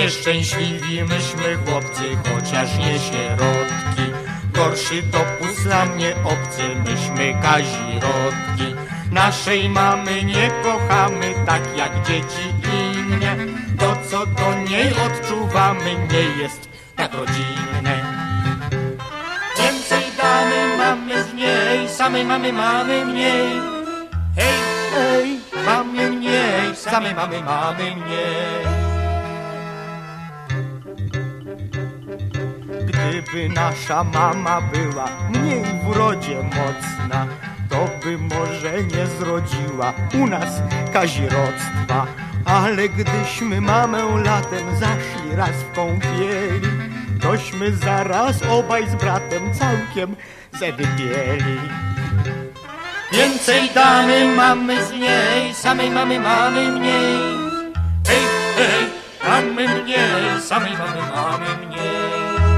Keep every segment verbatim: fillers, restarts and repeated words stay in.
nieszczęśliwi myśmy chłopcy, chociaż nie sierotki. Gorszy dopust dla mnie obcy, myśmy kazirotki. Naszej mamy nie kochamy tak jak dzieci inne. To co do niej odczuwamy nie jest tak rodzinne. Więcej damy mamy z niej, samej mamy mamy mniej. Hej, hej, mamy mniej, samej mamy mamy mniej. Gdyby nasza mama była mniej w urodzie mocna, to by może nie zrodziła u nas kazirodztwa. Ale gdyśmy mamę latem zaszli raz w kąpieli, tośmy zaraz obaj z bratem całkiem zedbieli. Więcej damy mamy z niej, samej mamy mamy mniej. Hej, hej, mamy mniej, samej mamy mamy mniej.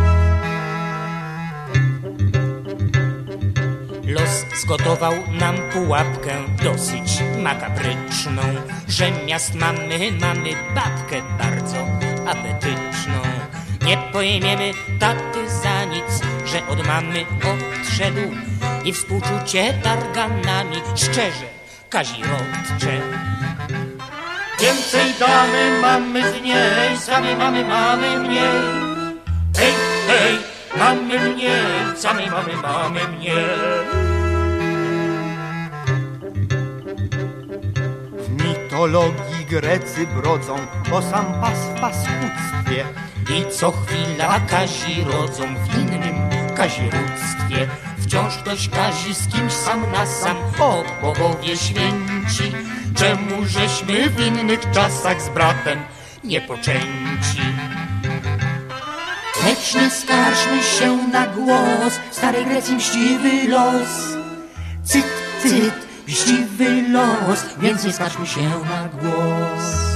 Los zgotował nam pułapkę dosyć makabryczną, że miast mamy mamy babkę bardzo apetyczną. Nie pojmiemy taty za nic, że od mamy odszedł i współczucie targa nami szczerze kazirodcze. Więcej damy mamy z niej, same mamy mamy mniej. Hej, hej, mamy mniej, same mamy mamy mniej. W mitologii Grecy brodzą o sam pas w paskudztwie i co chwila kazi rodzą w innym kazirództwie. Wciąż ktoś kazi z kimś sam na sam, o bogowie święci. Czemu żeśmy w innych czasach z bratem niepoczęci? Lecz nie skarżmy się na głos, w starej Grecji mściwy los. Cyt, cyt, mściwy los, więc nie skarżmy się na głos.